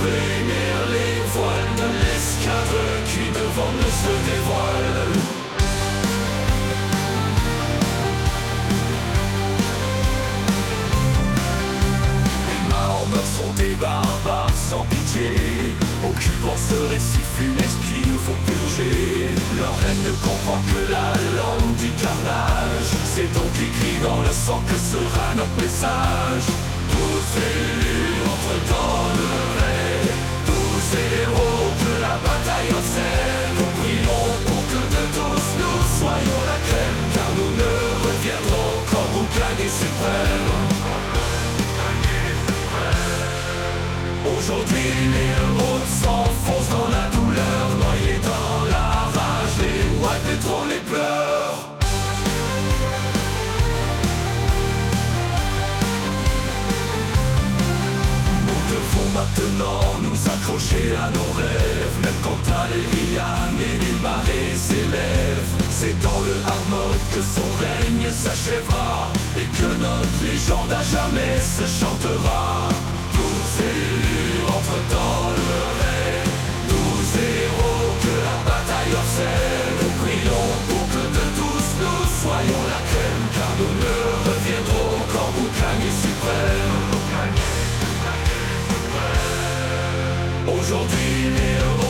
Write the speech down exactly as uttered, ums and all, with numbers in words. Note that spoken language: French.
frémir les voiles de l'escadre qui devant nous se dévoile. Les marmots sont des barbares sans pitié, occupant ce récit funeste qui nous faut purger. Leur haine ne comprend que la langue du carnage, c'est donc écrit dans le sang que sera notre message. Tous élus entrent dans le raid, tous héros que la bataille enseigne. Nous prions pour que de tous nous soyons la crème, car nous ne reviendrons qu'en boucanier suprême. Aujourd'hui les héros s'enfoncent dans la douleur, noyés dans la rage, les ouates détrônent les pleurs. Nous devons maintenant nous accrocher à nos rêves, même quand Talleyrand et les marées s'élèvent. C'est dans le hard mode que son règne s'achèvera, et que notre légende à jamais se chantera. Tous élus entrent dans le raid, tous héros que la bataille obsède. Nous prions pour que de tous nous soyons la crème, car nous ne reviendrons qu'en boucanier suprême. Aujourd'hui les héros